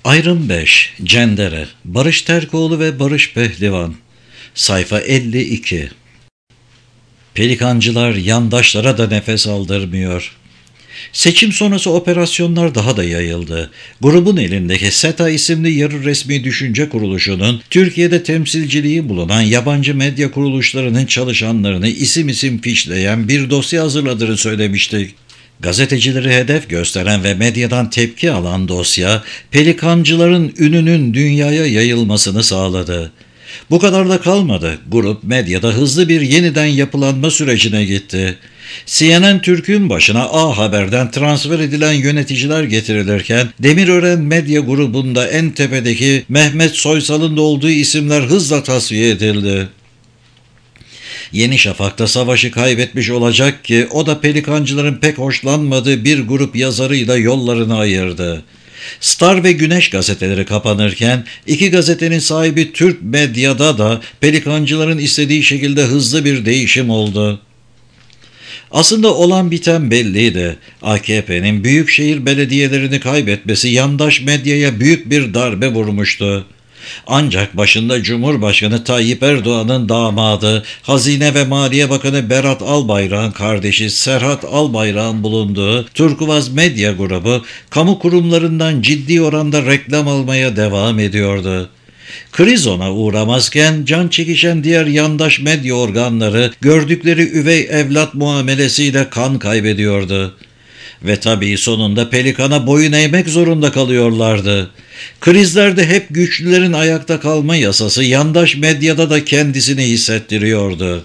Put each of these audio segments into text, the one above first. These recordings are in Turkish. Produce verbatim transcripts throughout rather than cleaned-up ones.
Ayrım beş. Cendere. Barış Terkoğlu ve Barış Pehlivan. Sayfa elli iki. Pelikancılar yandaşlara da nefes aldırmıyor. Seçim sonrası operasyonlar daha da yayıldı. Grubun elindeki SETA isimli yarı resmi düşünce kuruluşunun Türkiye'de temsilciliği bulunan yabancı medya kuruluşlarının çalışanlarını isim isim fişleyen bir dosya hazırladığını söylemiştik. Gazetecileri hedef gösteren ve medyadan tepki alan dosya, pelikancıların ününün dünyaya yayılmasını sağladı. Bu kadar da kalmadı. Grup medyada hızlı bir yeniden yapılanma sürecine gitti. C N N Türk'ün başına A Haber'den transfer edilen yöneticiler getirilirken, Demirören Medya grubunda en tepedeki Mehmet Soysal'ın da olduğu isimler hızla tasfiye edildi. Yeni Şafak'ta savaşı kaybetmiş olacak ki o da pelikancıların pek hoşlanmadığı bir grup yazarıyla yollarını ayırdı. Star ve Güneş gazeteleri kapanırken iki gazetenin sahibi Türk Medya'da da pelikancıların istediği şekilde hızlı bir değişim oldu. Aslında olan biten belliydi. A K P'nin büyükşehir belediyelerini kaybetmesi yandaş medyaya büyük bir darbe vurmuştu. Ancak başında Cumhurbaşkanı Tayyip Erdoğan'ın damadı, Hazine ve Maliye Bakanı Berat Albayrak'ın kardeşi Serhat Albayrak'ın bulunduğu Turkuaz Medya Grubu, kamu kurumlarından ciddi oranda reklam almaya devam ediyordu. Kriz ona uğramazken can çekişen diğer yandaş medya organları gördükleri üvey evlat muamelesiyle kan kaybediyordu. Ve tabii sonunda Pelikan'a boyun eğmek zorunda kalıyorlardı. Krizlerde hep güçlülerin ayakta kalma yasası yandaş medyada da kendisini hissettiriyordu.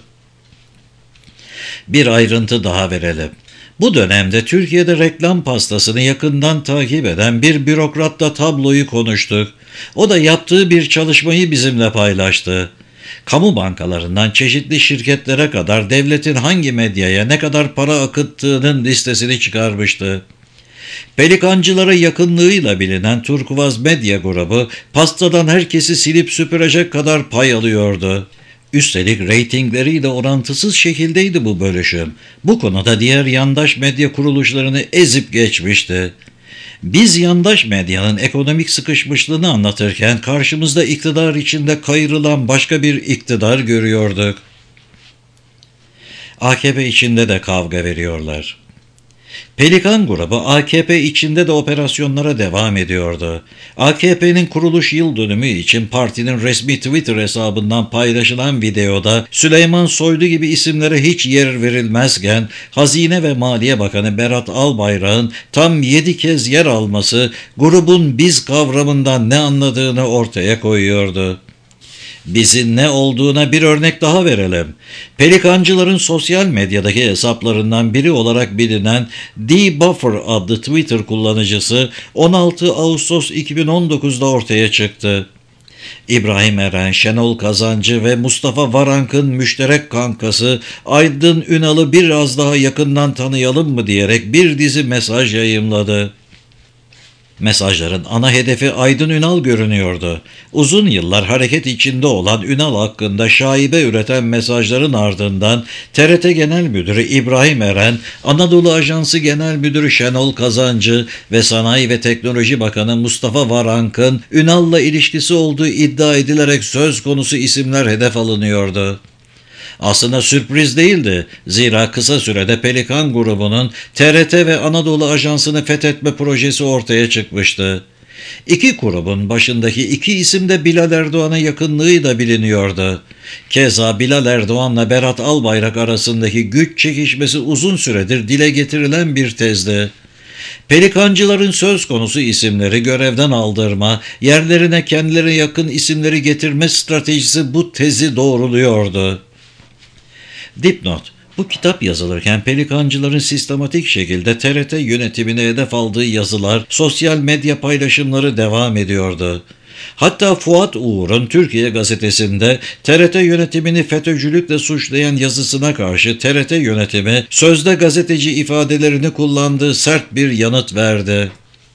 Bir ayrıntı daha verelim. Bu dönemde Türkiye'de reklam pastasını yakından takip eden bir bürokratla tabloyu konuştuk. O da yaptığı bir çalışmayı bizimle paylaştı. Kamu bankalarından çeşitli şirketlere kadar devletin hangi medyaya ne kadar para akıttığının listesini çıkarmıştı. Pelikancılara yakınlığıyla bilinen Turkuaz Medya Grubu pastadan herkesi silip süpürecek kadar pay alıyordu. Üstelik reytingleriyle orantısız şekildeydi bu bölüşüm. Bu konuda diğer yandaş medya kuruluşlarını ezip geçmişti. Biz yandaş medyanın ekonomik sıkışmışlığını anlatırken karşımızda iktidar içinde kayırılan başka bir iktidar görüyorduk. A K P içinde de kavga veriyorlar. Pelikan grubu A K P içinde de operasyonlara devam ediyordu. A K P'nin kuruluş yıl dönümü için partinin resmi Twitter hesabından paylaşılan videoda Süleyman Soylu gibi isimlere hiç yer verilmezken Hazine ve Maliye Bakanı Berat Albayrak'ın tam yedi kez yer alması grubun biz kavramından ne anladığını ortaya koyuyordu. Bizin ne olduğuna bir örnek daha verelim. Pelikancıların sosyal medyadaki hesaplarından biri olarak bilinen D Buffer adlı Twitter kullanıcısı on altı Ağustos iki bin on dokuzda ortaya çıktı. İbrahim Eren, Şenol Kazancı ve Mustafa Varank'ın müşterek kankası Aydın Ünal'ı biraz daha yakından tanıyalım mı diyerek bir dizi mesaj yayımladı. Mesajların ana hedefi Aydın Ünal görünüyordu. Uzun yıllar hareket içinde olan Ünal hakkında şaibe üreten mesajların ardından T R T Genel Müdürü İbrahim Eren, Anadolu Ajansı Genel Müdürü Şenol Kazancı ve Sanayi ve Teknoloji Bakanı Mustafa Varank'ın Ünal'la ilişkisi olduğu iddia edilerek söz konusu isimler hedef alınıyordu. Aslında sürpriz değildi. Zira kısa sürede Pelikan grubunun T R T ve Anadolu Ajansı'nı fethetme projesi ortaya çıkmıştı. İki grubun başındaki iki isim de Bilal Erdoğan'a yakınlığıyla biliniyordu. Keza Bilal Erdoğan'la Berat Albayrak arasındaki güç çekişmesi uzun süredir dile getirilen bir tezdi. Pelikancıların söz konusu isimleri görevden aldırma, yerlerine kendilerine yakın isimleri getirme stratejisi bu tezi doğruluyordu. Dipnot: bu kitap yazılırken pelikancıların sistematik şekilde T R T yönetimine hedef aldığı yazılar, sosyal medya paylaşımları devam ediyordu. Hatta Fuat Uğur'un Türkiye gazetesinde T R T yönetimini FETÖ'cülükle suçlayan yazısına karşı T R T yönetimi sözde gazeteci ifadelerini kullandığı sert bir yanıt verdi.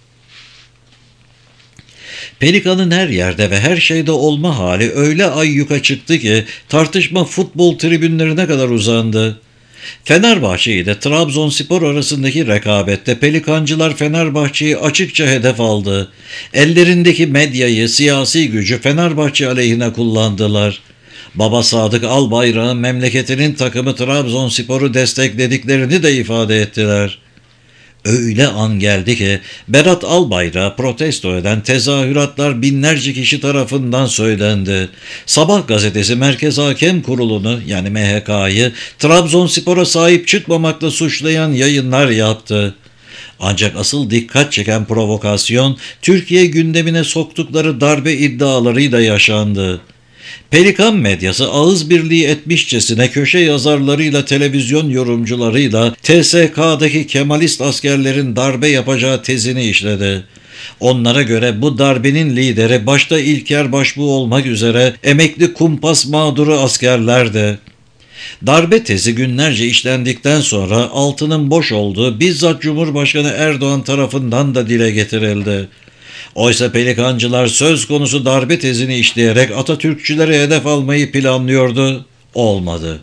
Pelikan'ın her yerde ve her şeyde olma hali öyle ayyuka çıktı ki tartışma futbol tribünlerine kadar uzandı. Fenerbahçe ile Trabzonspor arasındaki rekabette Pelikancılar Fenerbahçe'yi açıkça hedef aldı. Ellerindeki medyayı, siyasi gücü Fenerbahçe aleyhine kullandılar. Baba Sadık Albayrak'ın memleketinin takımı Trabzonspor'u desteklediklerini de ifade ettiler. Öyle an geldi ki Berat Albayrak'ı protesto eden tezahüratlar binlerce kişi tarafından söylendi. Sabah gazetesi Merkez Hakem Kurulu'nu yani M H K'yı Trabzonspor'a sahip çıkmamakla suçlayan yayınlar yaptı. Ancak asıl dikkat çeken provokasyon Türkiye gündemine soktukları darbe iddialarıyla yaşandı. Pelikan medyası ağız birliği etmişçesine köşe yazarlarıyla, televizyon yorumcularıyla T S K'daki Kemalist askerlerin darbe yapacağı tezini işledi. Onlara göre bu darbenin lideri başta İlker Başbuğ olmak üzere emekli kumpas mağduru askerlerdi. Darbe tezi günlerce işlendikten sonra altının boş olduğu bizzat Cumhurbaşkanı Erdoğan tarafından da dile getirildi. Oysa Pelikancılar söz konusu darbe tezini işleyerek Atatürkçüleri hedef almayı planlıyordu. Olmadı.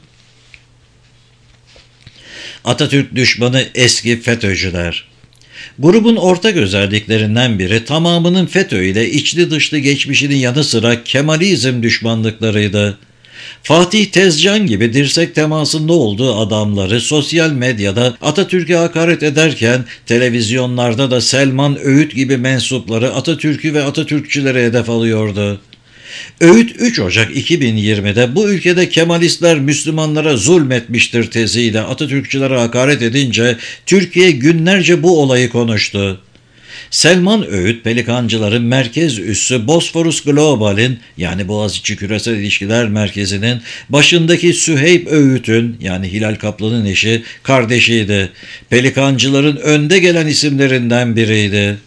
Atatürk düşmanı eski FETÖ'cüler. Grubun ortak özelliklerinden biri tamamının FETÖ ile içli dışlı geçmişinin yanı sıra Kemalizm düşmanlıklarıydı. Fatih Tezcan gibi dirsek temasında olduğu adamları sosyal medyada Atatürk'e hakaret ederken televizyonlarda da Selman Öğüt gibi mensupları Atatürk'ü ve Atatürkçüleri hedef alıyordu. Öğüt üç Ocak iki bin yirmide bu ülkede Kemalistler Müslümanlara zulmetmiştir teziyle Atatürkçülere hakaret edince Türkiye günlerce bu olayı konuştu. Selman Öğüt, Pelikancıların merkez üssü Bosphorus Global'in yani Boğaziçi Küresel İlişkiler Merkezi'nin başındaki Süheyb Öğüt'ün yani Hilal Kaplan'ın eşi kardeşiydi. Pelikancıların önde gelen isimlerinden biriydi.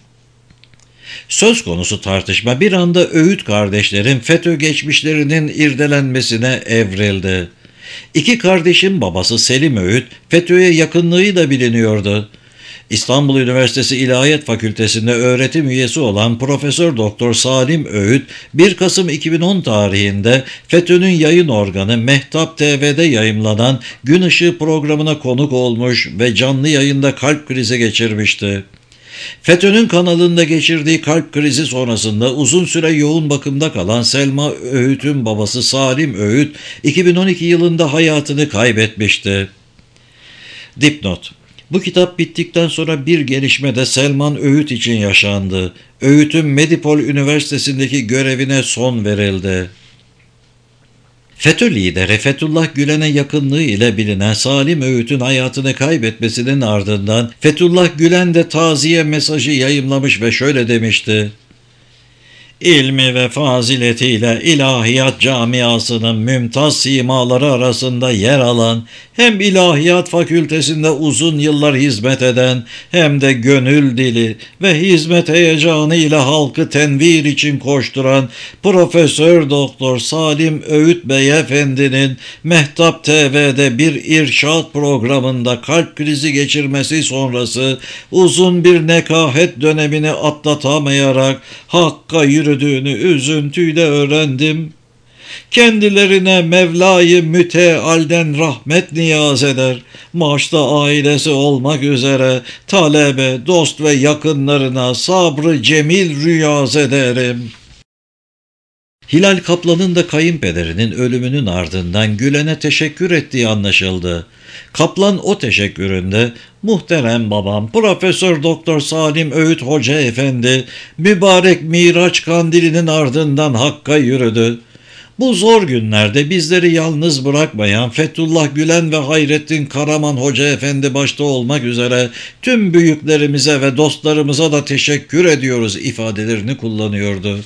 Söz konusu tartışma bir anda Öğüt kardeşlerin FETÖ geçmişlerinin irdelenmesine evrildi. İki kardeşin babası Selim Öğüt, FETÖ'ye yakınlığıyla biliniyordu. İstanbul Üniversitesi İlahiyat Fakültesi'nde öğretim üyesi olan Profesör Doktor Salim Öğüt, bir Kasım iki bin on tarihinde FETÖ'nün yayın organı Mehtap T V'de yayımlanan Gün Işığı programına konuk olmuş ve canlı yayında kalp krizi geçirmişti. FETÖ'nün kanalında geçirdiği kalp krizi sonrasında uzun süre yoğun bakımda kalan Selma Öğüt'ün babası Salim Öğüt, iki bin on iki yılında hayatını kaybetmişti. Dipnot: bu kitap bittikten sonra bir gelişme de Selman Öğüt için yaşandı. Öğüt'ün Medipol Üniversitesi'ndeki görevine son verildi. FETÖ lideri Fethullah Gülen'e yakınlığı ile bilinen Salim Öğüt'ün hayatını kaybetmesinin ardından Fethullah Gülen de taziye mesajı yayımlamış ve şöyle demişti: İlmi ve faziletiyle ilahiyat camiasının mümtaz simaları arasında yer alan, hem ilahiyat fakültesinde uzun yıllar hizmet eden, hem de gönül dili ve hizmet heyecanı ile halkı tenvir için koşturan Profesör Doktor Salim Öğüt Beyefendi'nin Mehtap T V'de bir irşad programında kalp krizi geçirmesi sonrası uzun bir nekahet dönemini atlatamayarak Hakk'a yürü yürüdüğünü üzüntüyle öğrendim. Kendilerine Mevla-i Müteal'den rahmet niyaz eder. Başta ailesi olmak üzere talebe, dost ve yakınlarına sabrı cemil rüyaz ederim. Hilal Kaplan'ın da kayınpederinin ölümünün ardından Gülen'e teşekkür ettiği anlaşıldı. Kaplan o teşekküründe "Muhterem babam Profesör Doktor Salim Öğüt Hoca Efendi mübarek Miraç kandilinin ardından Hakk'a yürüdü. Bu zor günlerde bizleri yalnız bırakmayan Fethullah Gülen ve Hayrettin Karaman Hoca Efendi başta olmak üzere tüm büyüklerimize ve dostlarımıza da teşekkür ediyoruz" ifadelerini kullanıyordu.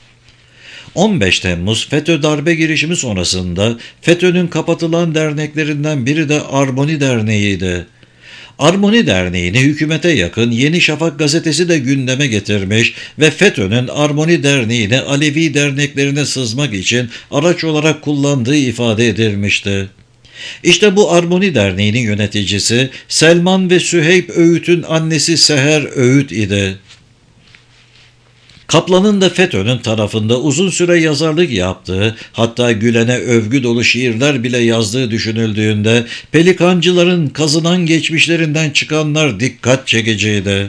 on beş Temmuz FETÖ darbe girişimi sonrasında FETÖ'nün kapatılan derneklerinden biri de Armoni Derneği'ydi. Armoni Derneği'ni hükümete yakın Yeni Şafak gazetesi de gündeme getirmiş ve FETÖ'nün Armoni Derneği'ni Alevi derneklerine sızmak için araç olarak kullandığı ifade edilmişti. İşte bu Armoni Derneği'nin yöneticisi Selman ve Süheyb Öğüt'ün annesi Seher Öğüt idi. Kaplan'ın da FETÖ'nün tarafında uzun süre yazarlık yaptığı, hatta Gülen'e övgü dolu şiirler bile yazdığı düşünüldüğünde pelikancıların kazınan geçmişlerinden çıkanlar dikkat çekiciydi.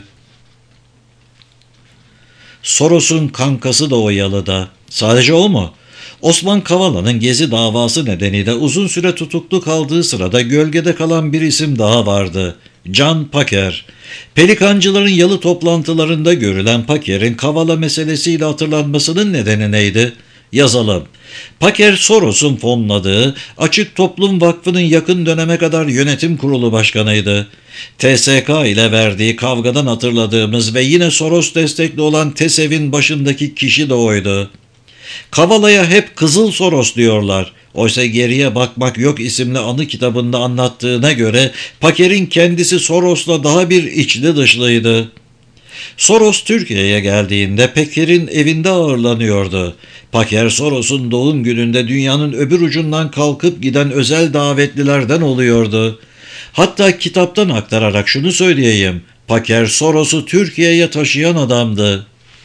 Soros'un kankası da o yalıda. Sadece o mu? Osman Kavala'nın Gezi davası nedeniyle uzun süre tutuklu kaldığı sırada gölgede kalan bir isim daha vardı. Can Paker. Pelikancıların yalı toplantılarında görülen Paker'in Kavala meselesiyle hatırlanmasının nedeni neydi? Yazalım. Paker, Soros'un fonladığı Açık Toplum Vakfı'nın yakın döneme kadar yönetim kurulu başkanıydı. T S K ile verdiği kavgadan hatırladığımız ve yine Soros destekli olan TESEV'in başındaki kişi de oydu. Kavala'ya hep Kızıl Soros diyorlar. Oysa Geriye Bakmak Yok isimli anı kitabında anlattığına göre Paker'in kendisi Soros'la daha bir içli dışlıydı. Soros Türkiye'ye geldiğinde Paker'in evinde ağırlanıyordu. Paker, Soros'un doğum gününde dünyanın öbür ucundan kalkıp giden özel davetlilerden oluyordu. Hatta kitaptan aktararak şunu söyleyeyim, Paker Soros'u Türkiye'ye taşıyan adamdı.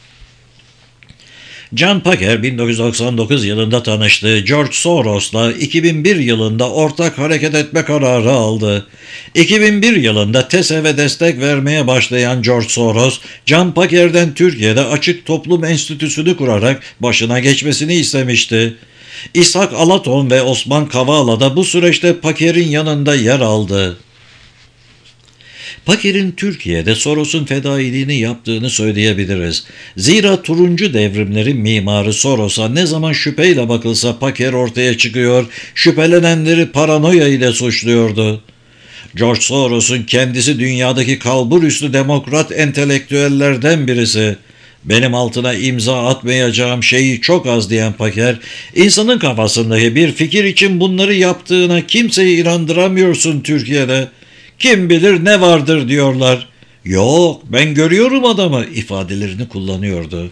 Can Paker bin dokuz yüz doksan dokuz yılında tanıştığı George Soros'la iki bin bir yılında ortak hareket etme kararı aldı. iki bin bir yılında TESEV'e destek vermeye başlayan George Soros, Can Paker'den Türkiye'de Açık Toplum Enstitüsü'nü kurarak başına geçmesini istemişti. İshak Alaton ve Osman Kavala da bu süreçte Paker'in yanında yer aldı. Paker'in Türkiye'de Soros'un fedailiğini yaptığını söyleyebiliriz. Zira turuncu devrimlerin mimarı Soros'a ne zaman şüpheyle bakılsa Paker ortaya çıkıyor, şüphelenenleri paranoya ile suçluyordu. George Soros'un kendisi dünyadaki kalburüstü demokrat entelektüellerden birisi. Benim altına imza atmayacağım şeyi çok az diyen Paker, insanın kafasındaki bir fikir için bunları yaptığına kimseyi inandıramıyorsun Türkiye'de. Kim bilir ne vardır diyorlar. Yok, ben görüyorum adamı ifadelerini kullanıyordu.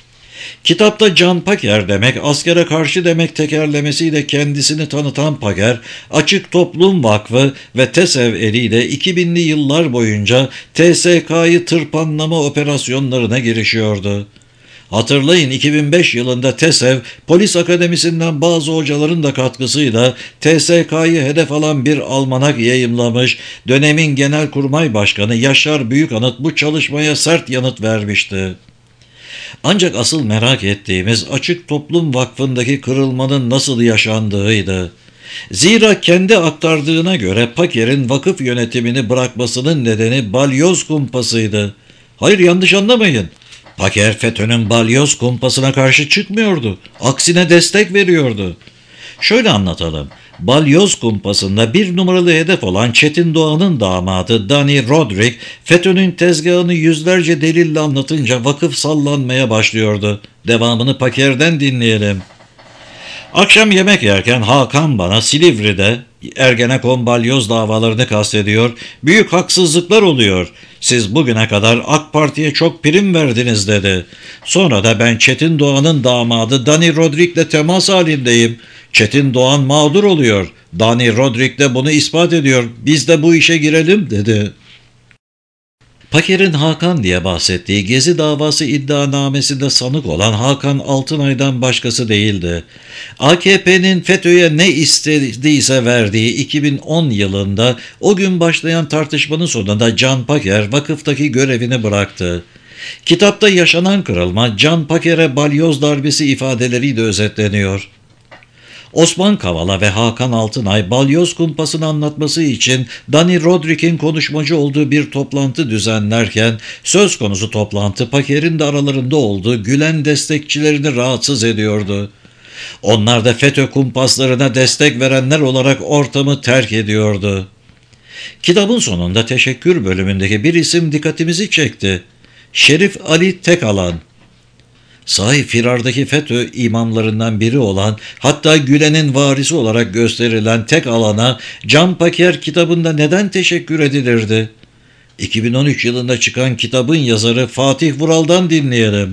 Kitapta Can Paker demek, askere karşı demek tekerlemesiyle kendisini tanıtan Paker, Açık Toplum Vakfı ve TESEV eliyle iki binli yıllar boyunca T S K'yı tırpanlama operasyonlarına girişiyordu. Hatırlayın, iki bin beş yılında TESEV, Polis Akademisi'nden bazı hocaların da katkısıyla T S K'yı hedef alan bir almanak yayımlamış, dönemin Genelkurmay Başkanı Yaşar Büyükanıt bu çalışmaya sert yanıt vermişti. Ancak asıl merak ettiğimiz Açık Toplum Vakfı'ndaki kırılmanın nasıl yaşandığıydı. Zira kendi aktardığına göre Paker'in vakıf yönetimini bırakmasının nedeni balyoz kumpasıydı. Hayır, yanlış anlamayın. Paker FETÖ'nün balyoz kumpasına karşı çıkmıyordu. Aksine destek veriyordu. Şöyle anlatalım. Balyoz kumpasında bir numaralı hedef olan Çetin Doğan'ın damadı Dani Rodrik, FETÖ'nün tezgahını yüzlerce delille anlatınca vakıf sallanmaya başlıyordu. Devamını Paker'den dinleyelim. Akşam yemek yerken Hakan bana Silivri'de Ergenekon balyoz davalarını kastediyor, büyük haksızlıklar oluyor. Siz bugüne kadar AK Parti'ye çok prim verdiniz dedi. Sonra da ben Çetin Doğan'ın damadı Dani Rodrik'le temas halindeyim. Çetin Doğan mağdur oluyor. Dani Rodrik de bunu ispat ediyor. Biz de bu işe girelim dedi. Paker'in Hakan diye bahsettiği Gezi davası iddianamesinde sanık olan Hakan Altınay'dan başkası değildi. A K P'nin FETÖ'ye ne istediyse verdiği iki bin on yılında o gün başlayan tartışmanın sonunda Can Paker vakıftaki görevini bıraktı. Kitapta yaşanan kırılma Can Paker'e balyoz darbesi ifadeleriyle özetleniyor. Osman Kavala ve Hakan Altınay balyoz kumpasını anlatması için Dani Rodrik'in konuşmacı olduğu bir toplantı düzenlerken söz konusu toplantı Paker'in de aralarında olduğu Gülen destekçilerini rahatsız ediyordu. Onlar da FETÖ kumpaslarına destek verenler olarak ortamı terk ediyordu. Kitabın sonunda teşekkür bölümündeki bir isim dikkatimizi çekti. Şerif Ali Tekalan. Sahi firardaki FETÖ imamlarından biri olan, hatta Gülen'in varisi olarak gösterilen Tekalana Can Paker kitabında neden teşekkür edilirdi? iki bin on üç yılında çıkan kitabın yazarı Fatih Vural'dan dinleyelim.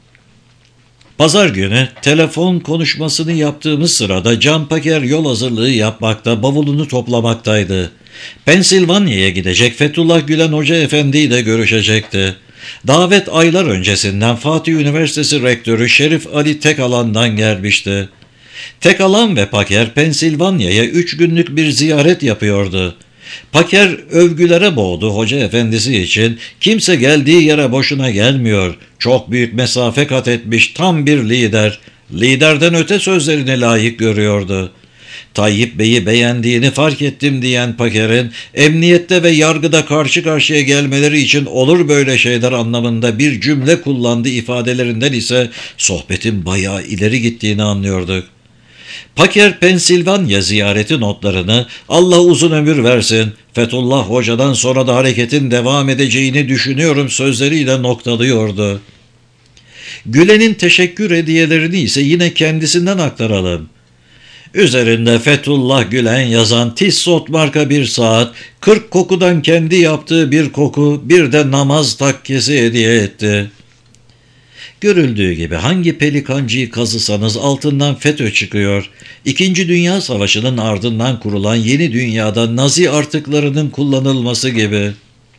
Pazar günü telefon konuşmasını yaptığımız sırada Can Paker yol hazırlığı yapmakta, bavulunu toplamaktaydı. Pensilvanya'ya gidecek, Fethullah Gülen Hoca Efendi ile görüşecekti. Davet aylar öncesinden Fatih Üniversitesi Rektörü Şerif Ali Tekalan'dan gelmişti. Tekalan ve Paker Pensilvanya'ya üç günlük bir ziyaret yapıyordu. Paker övgülere boğdu hoca efendisi için. Kimse geldiği yere boşuna gelmiyor. Çok büyük mesafe kat etmiş tam bir lider. Liderden öte sözlerini layık görüyordu. Tayyip Bey'i beğendiğini fark ettim diyen Paker'in emniyette ve yargıda karşı karşıya gelmeleri için olur böyle şeyler anlamında bir cümle kullandığı ifadelerinden ise sohbetin bayağı ileri gittiğini anlıyorduk. Paker Pensilvanya ziyareti notlarını Allah uzun ömür versin, Fethullah Hoca'dan sonra da hareketin devam edeceğini düşünüyorum sözleriyle noktalıyordu. Gülen'in teşekkür hediyelerini ise yine kendisinden aktaralım. Üzerinde Fethullah Gülen yazan Tissot marka bir saat, kırk kokudan kendi yaptığı bir koku, bir de namaz takkesi hediye etti. Görüldüğü gibi hangi pelikancıyı kazısanız altından FETÖ çıkıyor. İkinci Dünya Savaşı'nın ardından kurulan yeni dünyada Nazi artıklarının kullanılması gibi.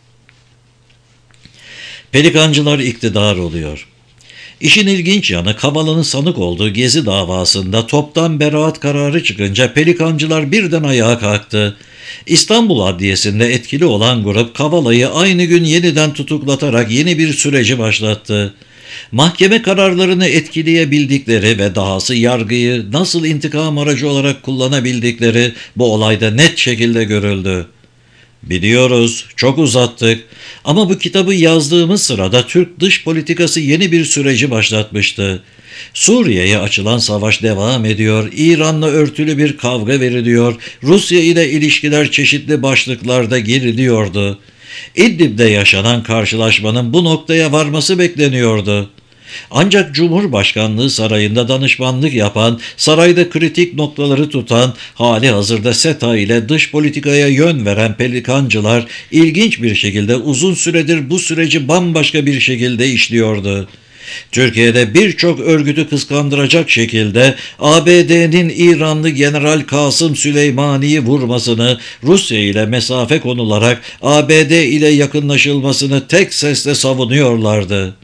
Pelikancılar iktidar oluyor. İşin ilginç yanı Kavala'nın sanık olduğu Gezi davasında toptan beraat kararı çıkınca pelikancılar birden ayağa kalktı. İstanbul Adliyesi'nde etkili olan grup Kavala'yı aynı gün yeniden tutuklatarak yeni bir süreci başlattı. Mahkeme kararlarını etkileyebildikleri ve dahası yargıyı nasıl intikam aracı olarak kullanabildikleri bu olayda net şekilde görüldü. Biliyoruz, çok uzattık ama bu kitabı yazdığımız sırada Türk dış politikası yeni bir süreci başlatmıştı. Suriye'ye açılan savaş devam ediyor, İran'la örtülü bir kavga veriliyor, Rusya ile ilişkiler çeşitli başlıklarda geriliyordu. İdlib'de yaşanan karşılaşmanın bu noktaya varması bekleniyordu. Ancak Cumhurbaşkanlığı sarayında danışmanlık yapan, sarayda kritik noktaları tutan, hali hazırda SETA ile dış politikaya yön veren pelikancılar ilginç bir şekilde uzun süredir bu süreci bambaşka bir şekilde işliyordu. Türkiye'de birçok örgütü kıskandıracak şekilde A B D'nin İranlı General Kasım Süleymani'yi vurmasını, Rusya ile mesafe konularak A B D ile yakınlaşılmasını tek sesle savunuyorlardı.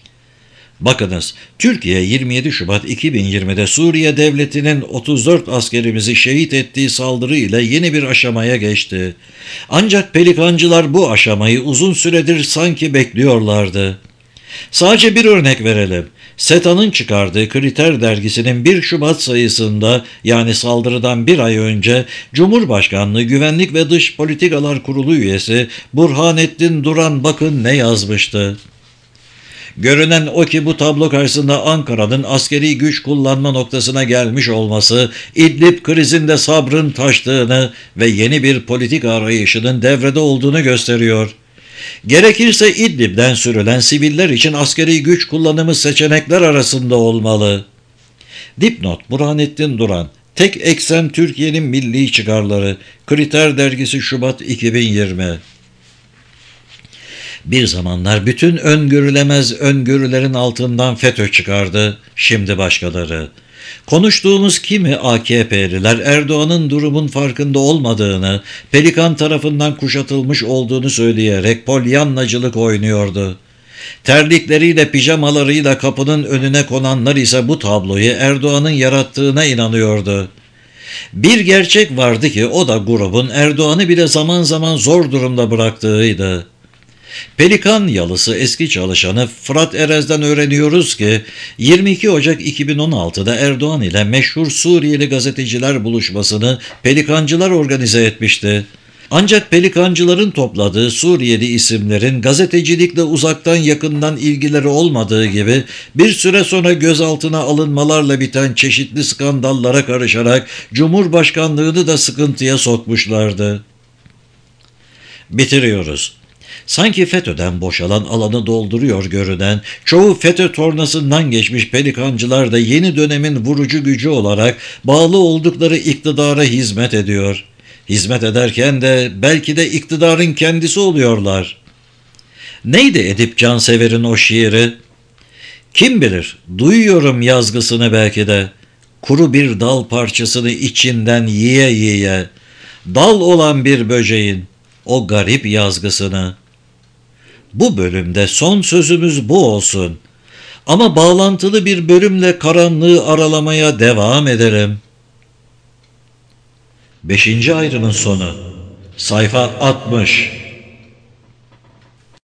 Bakınız, Türkiye yirmi yedi Şubat iki bin yirmide Suriye Devleti'nin otuz dört askerimizi şehit ettiği saldırı ile yeni bir aşamaya geçti. Ancak pelikancılar bu aşamayı uzun süredir sanki bekliyorlardı. Sadece bir örnek verelim. SETA'nın çıkardığı Kriter dergisinin bir Şubat sayısında, yani saldırıdan bir ay önce, Cumhurbaşkanlığı Güvenlik ve Dış Politikalar Kurulu üyesi Burhanettin Duran bakın ne yazmıştı. Görünen o ki bu tablo karşısında Ankara'nın askeri güç kullanma noktasına gelmiş olması, İdlib krizinde sabrın taştığını ve yeni bir politik arayışının devrede olduğunu gösteriyor. Gerekirse İdlib'den sürülen siviller için askeri güç kullanımı seçenekler arasında olmalı. Dipnot Burhanettin Duran, Tek Eksen Türkiye'nin Milli Çıkarları, Kriter Dergisi Şubat iki bin yirmi. Bir zamanlar bütün öngörülemez öngörülerin altından FETÖ çıkardı, şimdi başkaları. Konuştuğumuz kimi A K P'liler Erdoğan'ın durumun farkında olmadığını, Pelikan tarafından kuşatılmış olduğunu söyleyerek polyannacılık oynuyordu. Terlikleriyle pijamalarıyla kapının önüne konanlar ise bu tabloyu Erdoğan'ın yarattığına inanıyordu. Bir gerçek vardı ki o da grubun Erdoğan'ı bile zaman zaman zor durumda bıraktığıydı. Pelikan yalısı eski çalışanı Fırat Erez'den öğreniyoruz ki yirmi iki Ocak iki bin on altıda Erdoğan ile meşhur Suriyeli gazeteciler buluşmasını pelikancılar organize etmişti. Ancak pelikancıların topladığı Suriyeli isimlerin gazetecilikle uzaktan yakından ilgileri olmadığı gibi bir süre sonra gözaltına alınmalarla biten çeşitli skandallara karışarak Cumhurbaşkanlığını da sıkıntıya sokmuşlardı. Bitiriyoruz. Sanki FETÖ'den boşalan alanı dolduruyor görünen, çoğu FETÖ tornasından geçmiş pelikancılar da yeni dönemin vurucu gücü olarak bağlı oldukları iktidara hizmet ediyor. Hizmet ederken de belki de iktidarın kendisi oluyorlar. Neydi Edip Cansever'in o şiiri? Kim bilir, duyuyorum yazgısını belki de, kuru bir dal parçasını içinden yiye yiye, dal olan bir böceğin o garip yazgısını. Bu bölümde son sözümüz bu olsun. Ama bağlantılı bir bölümle karanlığı aralamaya devam ederim. Beşinci ayrımın sonu. Sayfa altmış.